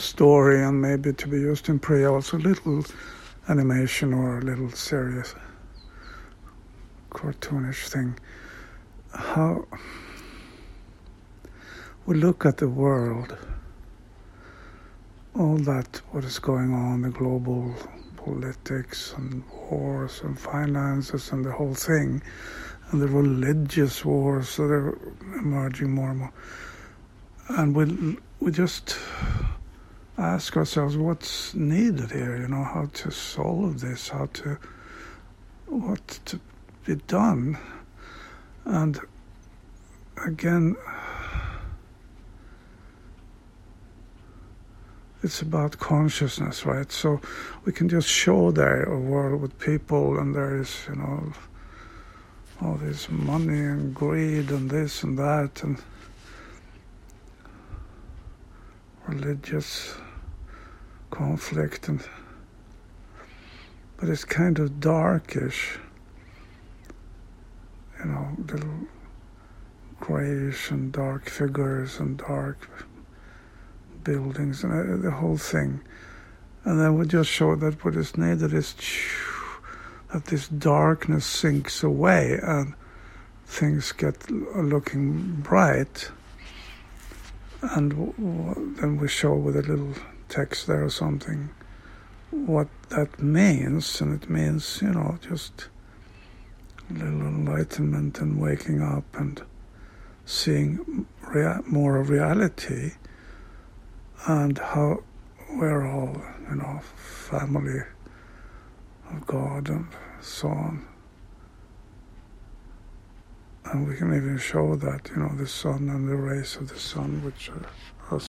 story and maybe to be used in prayer, also a little animation or a little serious cartoonish thing. How we look at the world, all that what is going on, the global politics and wars and finances and the whole thing, and the religious wars that are emerging more and more. And we just ask ourselves what's needed here, how to solve this, what to be done. And again, it's about consciousness, right? So we can just show there a world with people, and there is, all this money and greed and this and that and religious conflict, but it's kind of darkish, little grayish and dark figures and dark buildings and the whole thing. And then we just show that what is needed is that this darkness sinks away and things get looking bright. And then we show with a little text there or something what that means. And it means, just a little enlightenment and waking up and seeing more of reality and how we're all, family of God and so on. And we can even show that, the sun and the rays of the sun, which are